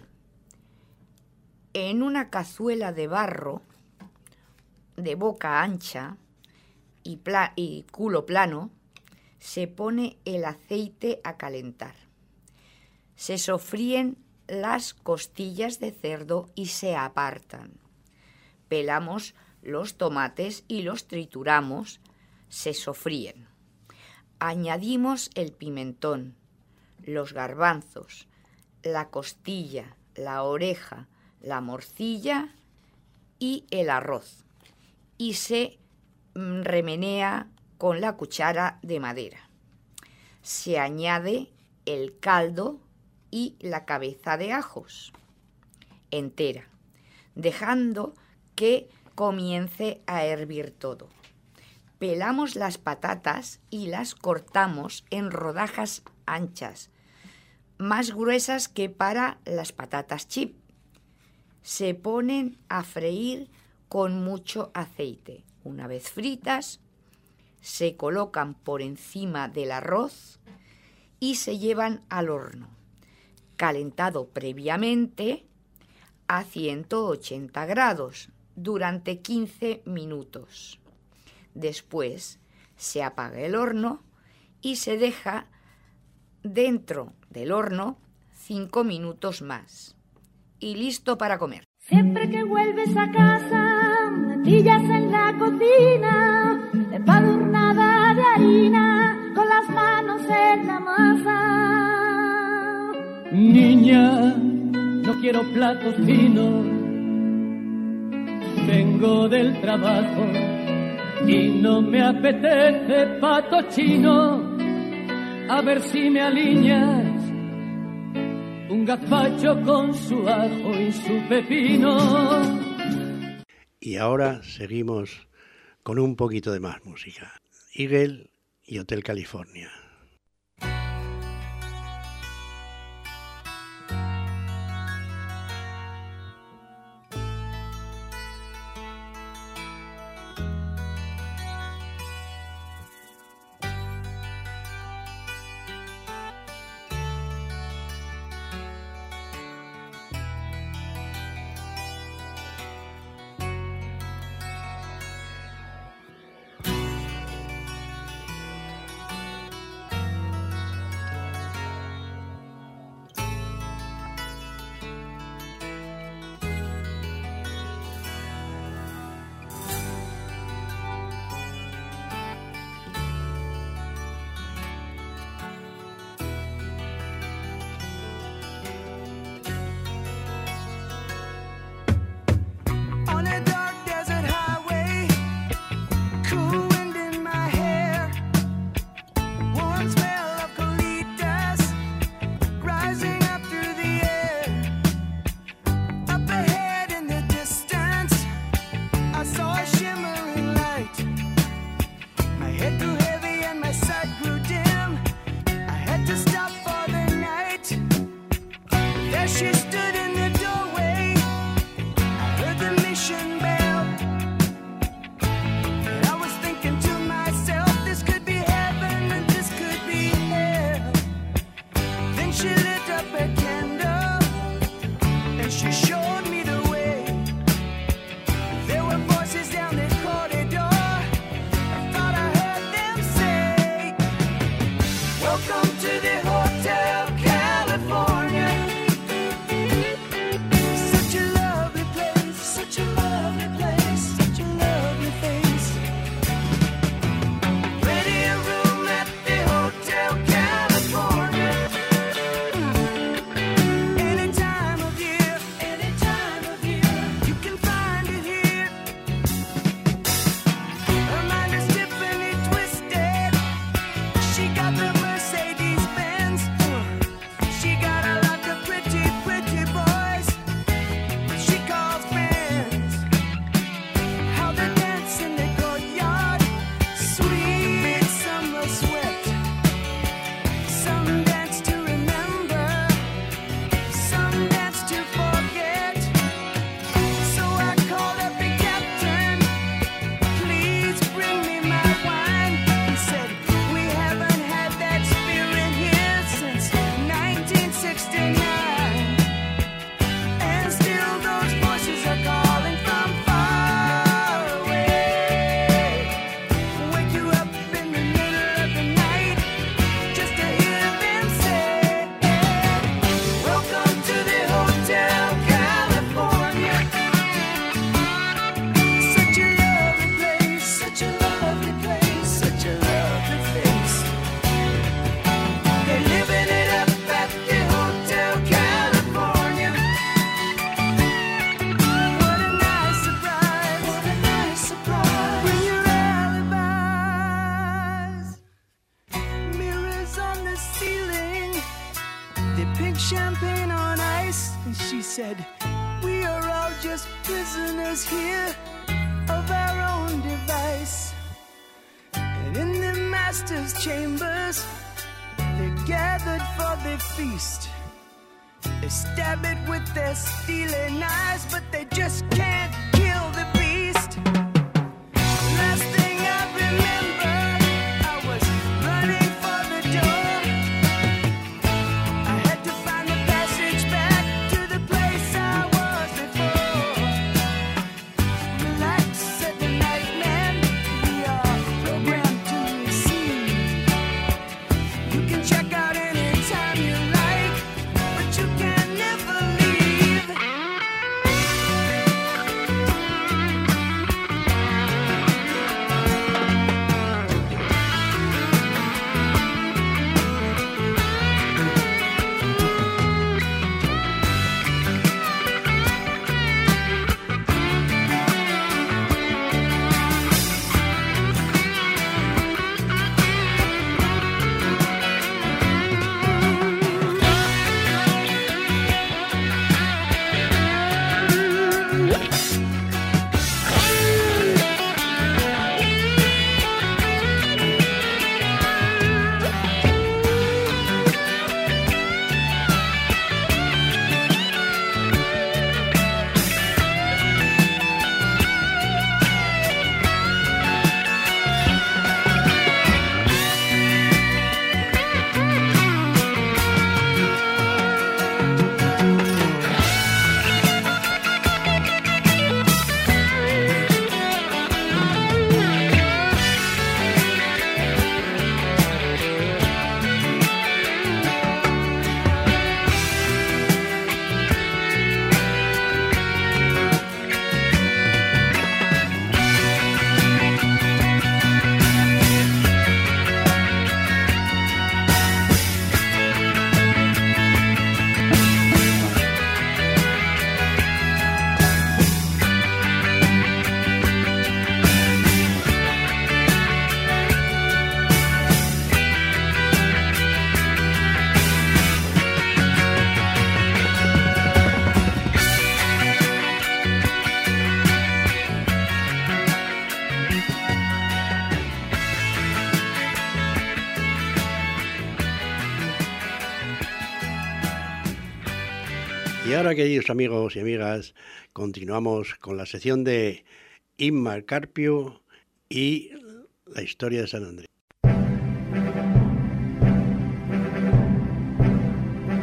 En una cazuela de barro de boca ancha y, pla- y culo plano, se pone el aceite a calentar. Se sofríen las costillas de cerdo y se apartan. Pelamos los tomates y los trituramos, se sofríen. Añadimos el pimentón, los garbanzos, la costilla, la oreja, la morcilla y el arroz, y se remenea con la cuchara de madera. Se añade el caldo y la cabeza de ajos entera, dejando que comience a hervir todo. Pelamos las patatas y las cortamos en rodajas anchas, más gruesas que para las patatas chip. Se ponen a freír con mucho aceite. Una vez fritas, se colocan por encima del arroz y se llevan al horno, calentado previamente a ciento ochenta grados durante quince minutos. Después se apaga el horno y se deja dentro del horno cinco minutos más. Y listo para comer. Siempre que vuelves a casa, lentillas en la cocina, empadurnada de harina, con las manos en la masa. Niña, no quiero platos finos, vengo del trabajo y no me apetece pato chino. A ver si me alineas un gazpacho con su ajo y su pepino. Y ahora seguimos con un poquito de más música. Eagle y Hotel California. She lit up a candle and she showed me the way. There were voices down the corridor. I thought I heard them say, welcome to the Hotel California. Such a lovely place, such a lovely place, such a lovely face. Plenty of room at the Hotel California. Any time of year, any time of year, you can find it here. Her mind is Tiffany twisted. She got the Mercedes Benz. She got a lot of pretty, pretty boys she calls friends. How they dance in the courtyard, sweet summer sweat. Some dance to remember, some dance to forget. So I called up the captain, please bring me my wine. He said, we haven't had that spirit here since nineteen sixty-nine. And still those voices are calling from far away. Wake you up in the middle of the night just to hear them say, welcome to the Hotel California. Such a lovely place, such a lovely place, such a lovely face. They're living it up at the Hotel California. What a nice surprise, what a nice surprise. Bring your alibis. Mirrors on the ceiling, the pink champagne on ice. And she said, we are all just prisoners here of our own device. And in the master's chambers, they're gathered for the feast. They stab it with their steely knives, but they just can't kill the beast. Last thing I remember, I was running for the door. I had to find the passage back to the place I was before. Relax, said the night man, we are programmed to receive. You can check out anytime you like, but you can never leave. Y ahora, queridos amigos y amigas, continuamos con la sección de Inma Carpio y la historia de San Andrés.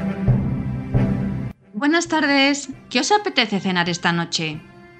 Buenas tardes. ¿Qué os apetece cenar esta noche?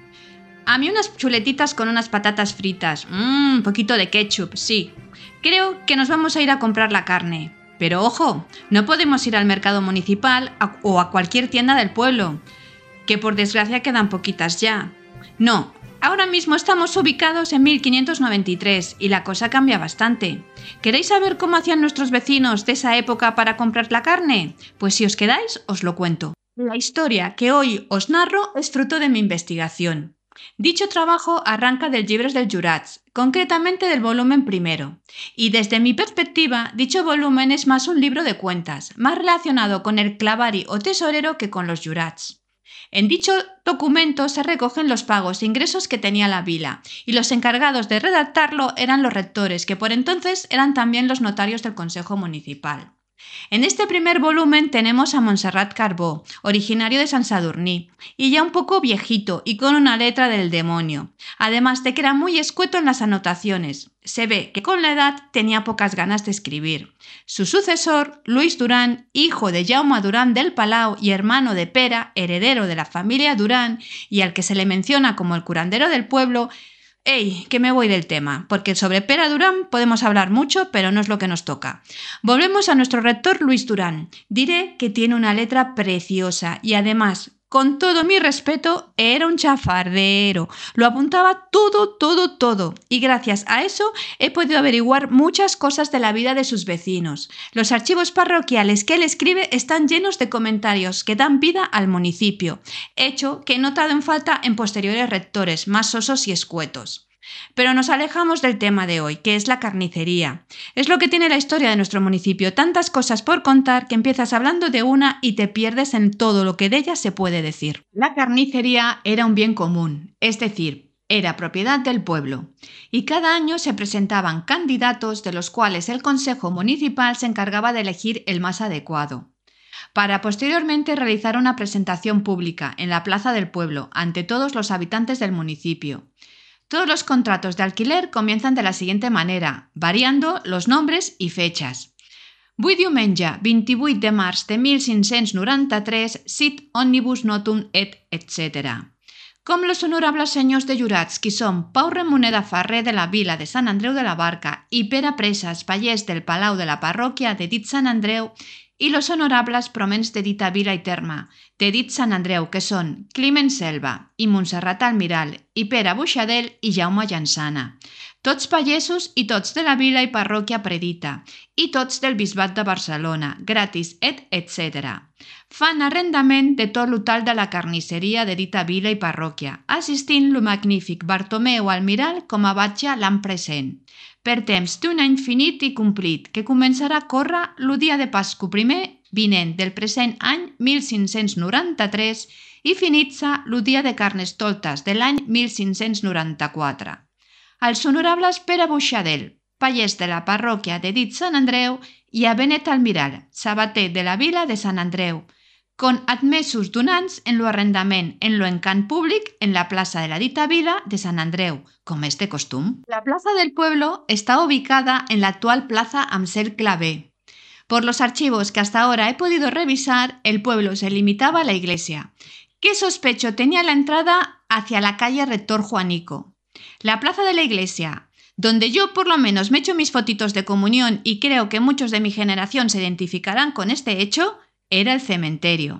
A mí unas chuletitas con unas patatas fritas. Mmm, un poquito de ketchup, sí. Creo que nos vamos a ir a comprar la carne. Pero ojo, no podemos ir al mercado municipal a, o a cualquier tienda del pueblo, que por desgracia quedan poquitas ya. No, ahora mismo estamos ubicados en mil quinientos noventa y tres y la cosa cambia bastante. ¿Queréis saber cómo hacían nuestros vecinos de esa época para comprar la carne? Pues si os quedáis, os lo cuento. La historia que hoy os narro es fruto de mi investigación. Dicho trabajo arranca del Llibres dels Jurats, concretamente del volumen primero, y desde mi perspectiva, dicho volumen es más un libro de cuentas, más relacionado con el clavari o tesorero que con los jurats. En dicho documento se recogen los pagos e ingresos que tenía la vila, y los encargados de redactarlo eran los rectores, que por entonces eran también los notarios del Consejo Municipal. En este primer volumen tenemos a Montserrat Carbó, originario de Sant Sadurní, y ya un poco viejito y con una letra del demonio, además de que era muy escueto en las anotaciones. Se ve que con la edad tenía pocas ganas de escribir. Su sucesor, Luis Durán, hijo de Jaume Durán del Palau y hermano de Pera, heredero de la familia Durán, y al que se le menciona como el curandero del pueblo. ¡Ey! Que me voy del tema, porque sobre Pera Durán podemos hablar mucho, pero no es lo que nos toca. Volvemos a nuestro rector Luis Durán. Diré que tiene una letra preciosa y además, con todo mi respeto, era un chafardero. Lo apuntaba todo, todo, todo. Y gracias a eso he podido averiguar muchas cosas de la vida de sus vecinos. Los archivos parroquiales que él escribe están llenos de comentarios que dan vida al municipio, hecho que he notado en falta en posteriores rectores, más sosos y escuetos. Pero nos alejamos del tema de hoy, que es la carnicería. Es lo que tiene la historia de nuestro municipio, tantas cosas por contar que empiezas hablando de una y te pierdes en todo lo que de ella se puede decir. La carnicería era un bien común, es decir, era propiedad del pueblo, y cada año se presentaban candidatos de los cuales el Consejo Municipal se encargaba de elegir el más adecuado, para posteriormente realizar una presentación pública en la plaza del pueblo ante todos los habitantes del municipio. Todos los contratos de alquiler comienzan de la siguiente manera, variando los nombres y fechas. Vuit diumenge, vint-i-vuit de març de mil cinc-cents noranta-tres, sit omnibus notum et etcètera. Com los honorables senyors de jurats, qui són Pau Remunera Ferrer de la vila de Sant Andreu de la Barca i Pere Presas, pallès del Palau de la parròquia de dit Sant Andreu, i los honorables promens de dita vila i terme, de dit Sant Andreu, que són Climent Selva i Montserrat Almiral i Pere Buixadel i Jaume Llansana, tots pallesos i tots de la vila i parròquia predita, i tots del bisbat de Barcelona, gratis et etcètera. Fan arrendament de tot l'hotal de la carnisseria de dita vila i parròquia, assistint lo magnífic Bartomeu Almiral com a batge l'any present, per temps d'un any finit i complit, que començarà a córrer el dia de Pascu primer vinent del present any mil cinc-cents noranta-tres i finitza el dia de Carnestoltes de l'any mil cinc-cents noranta-quatre. Els honorables Pere Buixadel, pallès de la parròquia de dit Sant Andreu, i a Benet Almiral, sabater de la vila de Sant Andreu, con admesos donants en lo arrendament en lo encant públic en la plaza de la dita vila de Sant Andreu, como es de costum. La plaza del pueblo está ubicada en la actual plaza Amsel Clavé. Por los archivos que hasta ahora he podido revisar, el pueblo se limitaba a la iglesia, que sospecho tenía la entrada hacia la calle Rector Juanico. La plaza de la iglesia, donde yo por lo menos me echo mis fotitos de comunión y creo que muchos de mi generación se identificarán con este hecho, era el cementerio.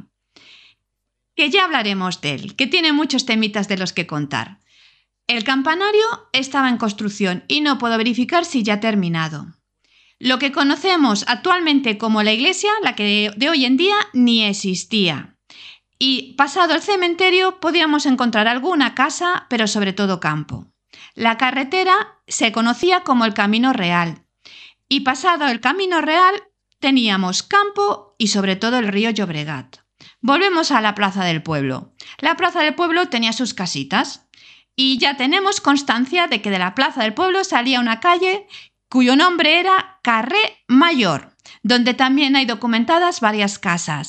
Que ya hablaremos de él, que tiene muchos temitas de los que contar. El campanario estaba en construcción y no puedo verificar si ya ha terminado. Lo que conocemos actualmente como la iglesia, la que de hoy en día, ni existía. Y pasado el cementerio podíamos encontrar alguna casa, pero sobre todo campo. La carretera se conocía como el Camino Real. Y pasado el Camino Real teníamos campo y sobre todo el río Llobregat. Volvemos a la plaza del pueblo. La plaza del pueblo tenía sus casitas y ya tenemos constancia de que de la plaza del pueblo salía una calle cuyo nombre era Carrer Mayor, donde también hay documentadas varias casas.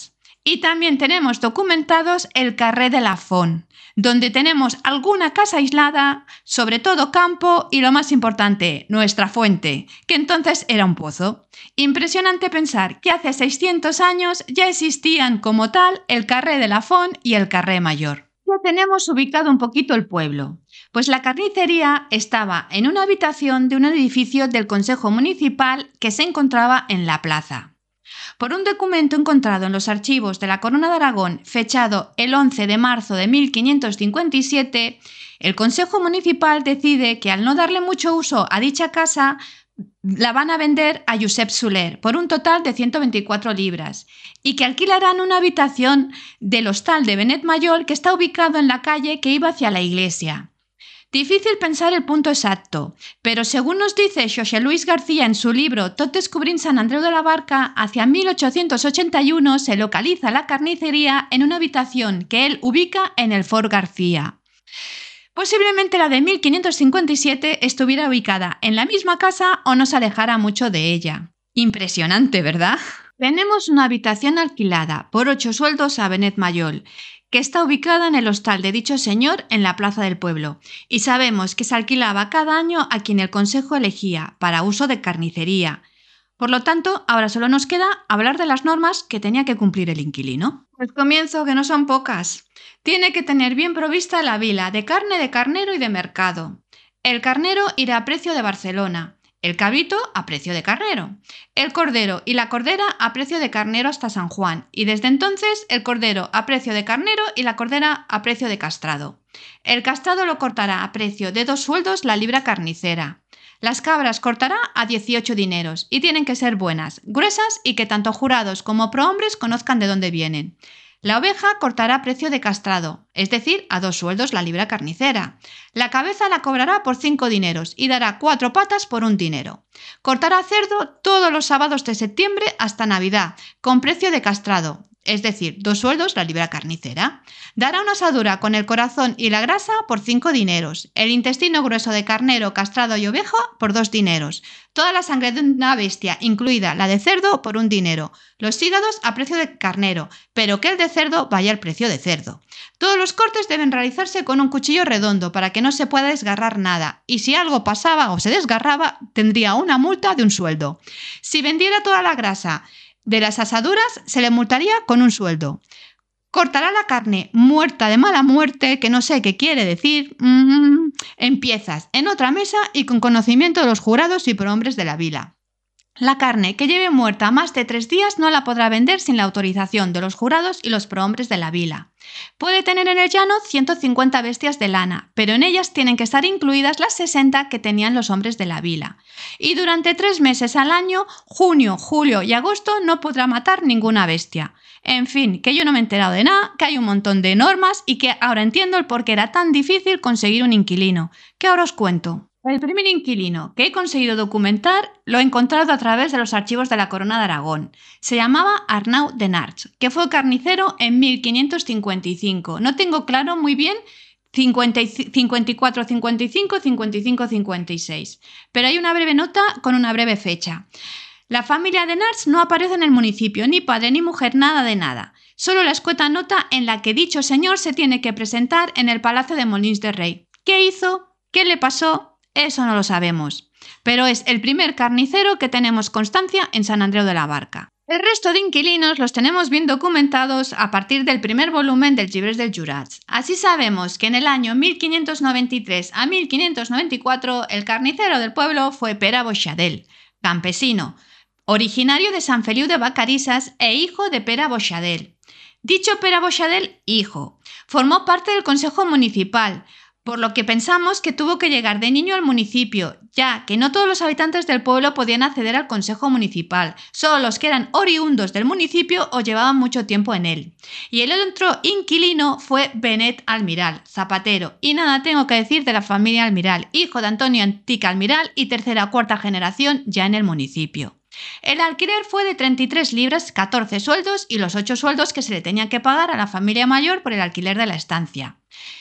Y también tenemos documentados el Carré de la Font, donde tenemos alguna casa aislada, sobre todo campo y lo más importante, nuestra fuente, que entonces era un pozo. Impresionante pensar que hace seiscientos años ya existían como tal el Carré de la Font y el Carré Mayor. Ya tenemos ubicado un poquito el pueblo, pues la carnicería estaba en una habitación de un edificio del Consejo Municipal que se encontraba en la plaza. Por un documento encontrado en los archivos de la Corona de Aragón, fechado el once de marzo de mil quinientos cincuenta y siete, el Consejo Municipal decide que al no darle mucho uso a dicha casa, la van a vender a Josep Soler por un total de ciento veinticuatro libras y que alquilarán una habitación del hostal de Benet Mayol que está ubicado en la calle que iba hacia la iglesia. Difícil pensar el punto exacto, pero según nos dice José Luis García en su libro Tot descubrint Sant Andreu de la Barca, hacia mil ochocientos ochenta y uno se localiza la carnicería en una habitación que él ubica en el Fort García. Posiblemente la de mil quinientos cincuenta y siete estuviera ubicada en la misma casa o no se alejara mucho de ella. Impresionante, ¿verdad? Tenemos una habitación alquilada por ocho sueldos a Benet Mayol, que está ubicada en el hostal de dicho señor en la plaza del pueblo, y sabemos que se alquilaba cada año a quien el consejo elegía para uso de carnicería. Por lo tanto, ahora solo nos queda hablar de las normas que tenía que cumplir el inquilino. Pues comienzo, que no son pocas. Tiene que tener bien provista la vila de carne de carnero y de mercado. El carnero irá a precio de Barcelona, el cabrito a precio de carnero, el cordero y la cordera a precio de carnero hasta San Juan, y desde entonces el cordero a precio de carnero y la cordera a precio de castrado. El castrado lo cortará a precio de dos sueldos la libra carnicera. Las cabras cortará a dieciocho dineros y tienen que ser buenas, gruesas y que tanto jurados como prohombres conozcan de dónde vienen. La oveja cortará a precio de castrado, es decir, a dos sueldos la libra carnicera. La cabeza la cobrará por cinco dineros y dará cuatro patas por un dinero. Cortará cerdo todos los sábados de septiembre hasta Navidad, con precio de castrado, es decir, dos sueldos la libra carnicera. Dará una asadura con el corazón y la grasa por cinco dineros, el intestino grueso de carnero, castrado y oveja por dos dineros, toda la sangre de una bestia, incluida la de cerdo, por un dinero, los hígados a precio de carnero, pero que el de cerdo vaya al precio de cerdo. Todos los cortes deben realizarse con un cuchillo redondo para que no se pueda desgarrar nada, y si algo pasaba o se desgarraba, tendría una multa de un sueldo. Si vendiera toda la grasa de las asaduras, se le multaría con un sueldo. Cortará la carne muerta de mala muerte, que no sé qué quiere decir, mmm, en piezas, en otra mesa y con conocimiento de los jurados y prohombres de la vila. La carne que lleve muerta más de tres días no la podrá vender sin la autorización de los jurados y los prohombres de la vila. Puede tener en el llano ciento cincuenta bestias de lana, pero en ellas tienen que estar incluidas las sesenta que tenían los hombres de la vila. Y durante tres meses al año, junio, julio y agosto, no podrá matar ninguna bestia. En fin, que yo no me he enterado de nada, que hay un montón de normas y que ahora entiendo el por qué era tan difícil conseguir un inquilino, que ahora os cuento. El primer inquilino que he conseguido documentar lo he encontrado a través de los archivos de la Corona de Aragón. Se llamaba Arnau de Narts, que fue carnicero en mil quinientos cincuenta y cinco. No tengo claro muy bien cincuenta y cuatro, cincuenta y cinco, cincuenta y cinco, cincuenta y seis, pero hay una breve nota con una breve fecha. La familia de Narts no aparece en el municipio, ni padre ni mujer, nada de nada. Solo la escueta nota en la que dicho señor se tiene que presentar en el Palacio de Molins de Rei. ¿Qué hizo? ¿Qué le pasó? Eso no lo sabemos, pero es el primer carnicero que tenemos constancia en Sant Andreu de la Barca. El resto de inquilinos los tenemos bien documentados a partir del primer volumen del Llibres dels Jurats. Así sabemos que en el año mil quinientos noventa y tres a mil quinientos noventa y cuatro el carnicero del pueblo fue Pere Boixadel, campesino, originario de Sant Feliu de Vacarisas e hijo de Pere Boixadel. Dicho Pere Boixadel, hijo, formó parte del Consejo Municipal, por lo que pensamos que tuvo que llegar de niño al municipio, ya que no todos los habitantes del pueblo podían acceder al Consejo Municipal, solo los que eran oriundos del municipio o llevaban mucho tiempo en él. Y el otro inquilino fue Benet Almiral, zapatero, y nada tengo que decir de la familia Almiral, hijo de Antonio Antic Almiral y tercera o cuarta generación ya en el municipio. El alquiler fue de treinta y tres libras, catorce sueldos y los ocho sueldos que se le tenían que pagar a la familia mayor por el alquiler de la estancia.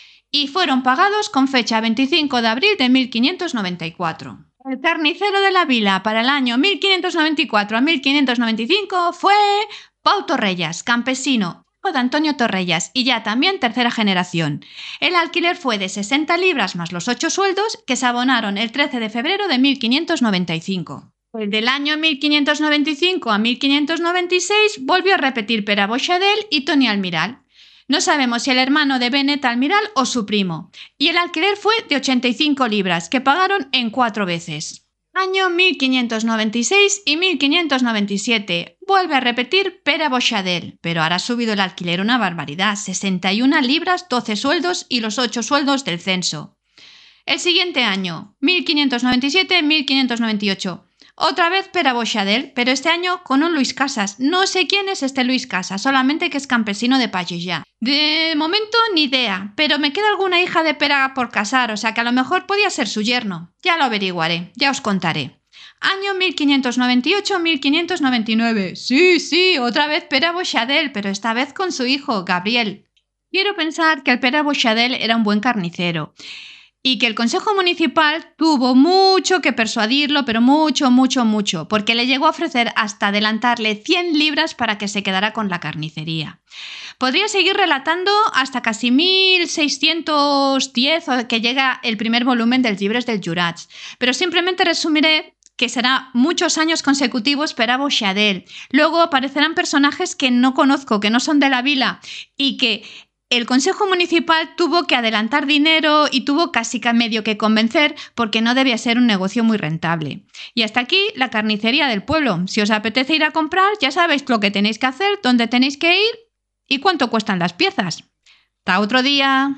Y fueron pagados con fecha veinticinco de abril de mil quinientos noventa y cuatro. El carnicero de la vila para el año mil quinientos noventa y cuatro a mil quinientos noventa y cinco fue Pau Torrellas, campesino, hijo de Antonio Torrellas y ya también tercera generación. El alquiler fue de sesenta libras más los ocho sueldos que se abonaron el trece de febrero de mil quinientos noventa y cinco. El del año mil quinientos noventa y cinco a mil quinientos noventa y seis volvió a repetir Pere Boixadel y Toni Almiral. No sabemos si el hermano de Benet Almiral o su primo. Y el alquiler fue de ochenta y cinco libras, que pagaron en cuatro veces. Año mil quinientos noventa y seis y mil quinientos noventa y siete. Vuelve a repetir Pere Boixadel, pero ahora ha subido el alquiler una barbaridad. sesenta y una libras, doce sueldos y los ocho sueldos del censo. El siguiente año, mil quinientos noventa y siete a mil quinientos noventa y ocho. Otra vez Pere Boixadel, pero este año con un Luis Casas. No sé quién es este Luis Casas, solamente que es campesino de Pallejà. De momento ni idea, pero me queda alguna hija de Pere por casar, o sea que a lo mejor podía ser su yerno. Ya lo averiguaré, ya os contaré. Año mil quinientos noventa y ocho a mil quinientos noventa y nueve. Sí, sí, otra vez Pere Boixadel, pero esta vez con su hijo, Gabriel. Quiero pensar que el Pere Boixadel era un buen carnicero y que el Consejo Municipal tuvo mucho que persuadirlo, pero mucho, mucho, mucho, porque le llegó a ofrecer hasta adelantarle cien libras para que se quedara con la carnicería. Podría seguir relatando hasta casi mil seiscientos diez, que llega el primer volumen del Llibres dels Jurats, pero simplemente resumiré que será muchos años consecutivos Pere Boixadel. Luego aparecerán personajes que no conozco, que no son de la vila y que el Consejo Municipal tuvo que adelantar dinero y tuvo casi que medio que convencer porque no debía ser un negocio muy rentable. Y hasta aquí la carnicería del pueblo. Si os apetece ir a comprar, ya sabéis lo que tenéis que hacer, dónde tenéis que ir y cuánto cuestan las piezas. Hasta otro día.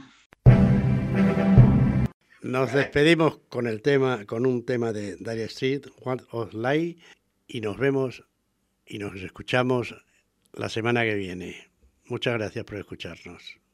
Nos despedimos con el tema, con un tema de Dire Street, What of Life, y nos vemos y nos escuchamos la semana que viene. Muchas gracias por escucharnos.